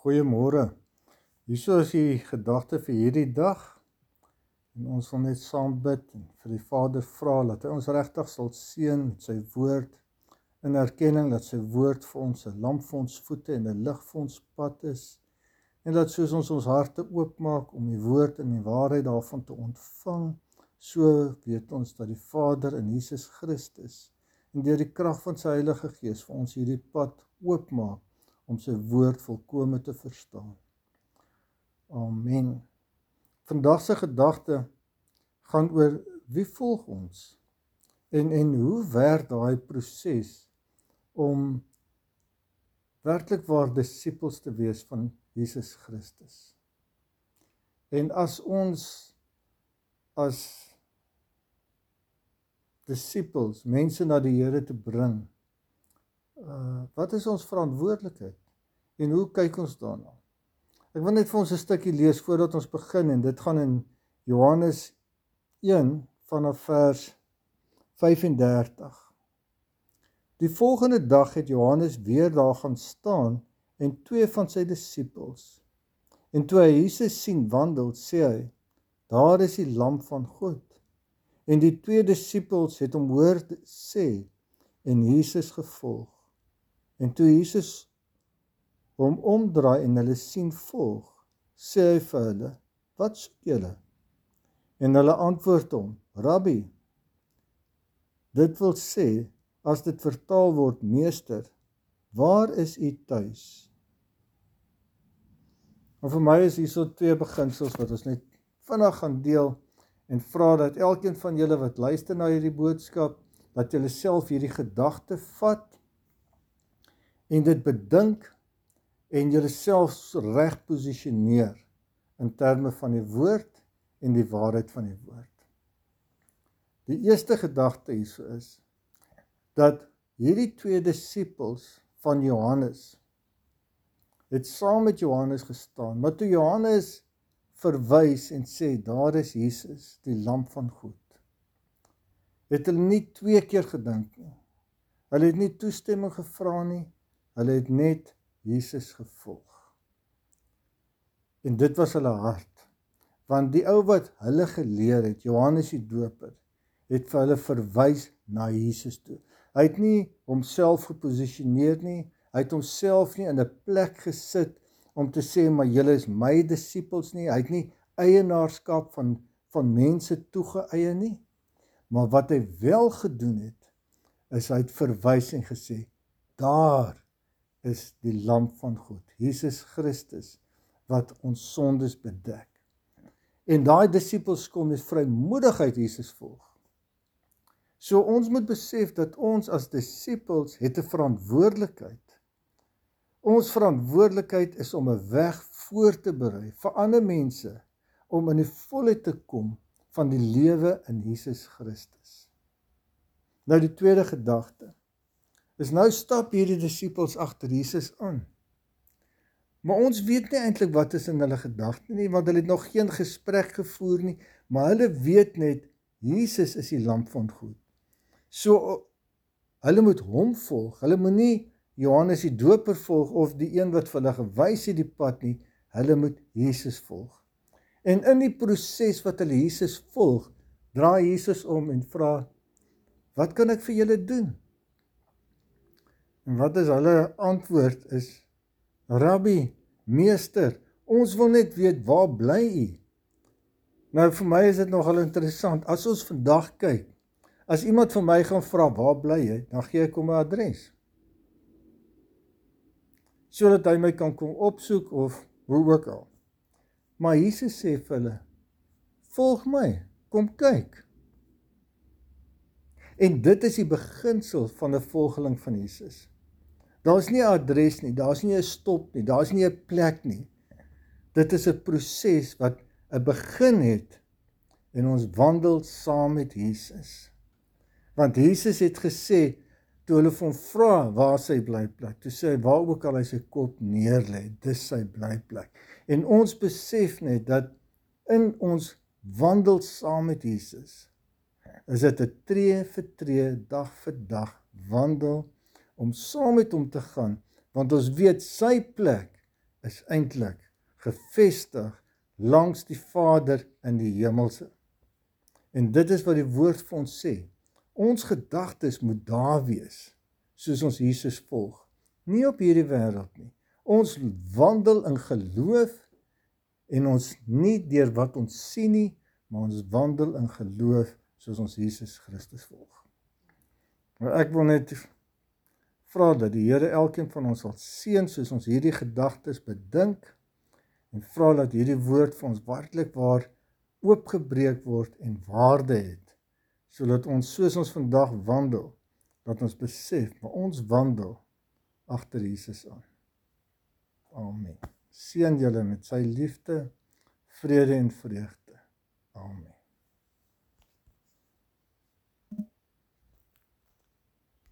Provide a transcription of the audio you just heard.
Goeiemôre. Hierso is die gedagte vir hierdie dag en ons wil net saam bid en vir die Vader vra dat hy ons regtig sal seën met sy woord in erkenning dat sy woord vir ons 'n lamp vir ons voete en 'n lig vir ons pad is en dat soos ons harte oopmaak om die woord en die waarheid daarvan te ontvang, so weet ons dat die Vader in Jesus Christus en deur die krag van sy Heilige Gees vir ons hierdie pad oopmaak om sy woord volkome te verstaan. Amen. Vandag se gedagte gaan oor wie volg ons en hoe werk daai proses om werklik waar disippels te wees van Jesus Christus. En as ons as disippels mense na die Here te bring, wat is ons verantwoordelikheid en hoe kyk ons daarna? Ek wil net vir ons 'n stukkie lees voordat ons begin en dit gaan in Johannes 1 vanaf vers 35. Die volgende dag het Johannes weer daar gaan staan en 2 van sy disippels. En toe hy Jesus sien wandel, sê hy, daar is die lam van God. En die 2 disippels het hom hoor sê en Jesus gevolg. En toe Jesus hom omdraai en hulle sien volg, sê hy vir hulle, wat soek julle? En hulle antwoord hom, Rabbi, dit wil sê, as dit vertaal word, meester, waar is u tuis? En vir my is hier so 2 beginsels wat ons net vinnig gaan deel en vra dat elkeen van julle wat luister na hierdie boodskap, dat julle self hierdie gedagte vat en dit bedink en julle self reg posisioneer in terme van die woord en die waarheid van die woord. Die eerste gedagte hierso is dat hierdie 2 disippels van Johannes het saam met Johannes gestaan, maar toe Johannes verwys en sê, daar is Jesus, die lam van God, het hulle nie 2 keer gedink nie. Hulle het nie toestemming gevra nie, hulle het net Jesus gevolg. En dit was hulle hart, want die ou wat hulle geleer het, Johannes die Doper, het vir hulle verwys na Jesus toe. Hy het nie homself geposisioneer nie, hy het homself nie in 'n plek gesit om te sê, maar julle is my disippels nie, hy het nie eienaarskap van mense toegeëien nie, maar wat hy wel gedoen het, is hy het verwys en gesê, daar is die lam van God, Jesus Christus, wat ons sondes bedek. En daai disippels kom met vrymoedigheid Jesus volg. So ons moet besef dat ons as disippels het 'n verantwoordelikheid. Ons verantwoordelikheid is om 'n weg voor te berei vir ander mense, om in die volheid te kom van die lewe in Jesus Christus. Nou die tweede gedagte is nou stap hierdie disippels agter Jesus aan. Maar ons weet nie eintlik wat is in hulle gedagte nie, want hulle het nog geen gesprek gevoer nie, maar hulle weet net, Jesus is die lam van God. So, hulle moet hom volg, hulle moet nie Johannes die Doper volg, of die een wat vir hulle gewys het die pad nie, hulle moet Jesus volg. En in die proses wat hulle Jesus volg, draai Jesus om en vra, wat kan ek vir julle doen? En wat is hulle antwoord is, Rabbi, meester, ons wil net weet, waar bly u? Nou vir my is dit nogal interessant, as ons vandag kyk, as iemand vir my gaan vra, waar bly jy, dan gee ek hom 'n adres. Sodat hy my kan kom opsoek of hoe ook al. Maar Jesus sê vir hulle, volg my, kom kyk. En dit is die beginsel van 'n volgeling van Jesus. Daar is nie 'n adres nie, daar is nie 'n stop nie, daar is nie 'n plek nie. Dit is 'n proses wat 'n begin het en ons wandel saam met Jesus. Want Jesus het gesê, toe hulle van hom vra waar sy blyplek, toe sê hy, waar ook al hy sy kop neerlê, dis sy blyplek. En ons besef net dat in ons wandel saam met Jesus, is dit 'n tree vir tree, dag vir dag wandel, om saam met hom te gaan, want ons weet sy plek is eintlik gefestig langs die Vader in die hemelse. En dit is wat die woord vir ons sê. Ons gedagtes moet daar wees, soos ons Jesus volg. Nie op hierdie wêreld nie. Ons wandel in geloof en ons nie deur wat ons sien nie, maar ons wandel in geloof soos ons Jesus Christus volg. Maar ek wil net vra dat die Here elkeen van ons sal seën soos ons hierdie gedagtes bedink en vra dat hierdie woord vir ons werklik waar oopgebreek word en waarde het, sodat ons soos ons vandag wandel, dat ons besef, maar ons wandel agter Jesus aan. Amen. Seën julle met sy liefde, vrede en vreugde. Amen.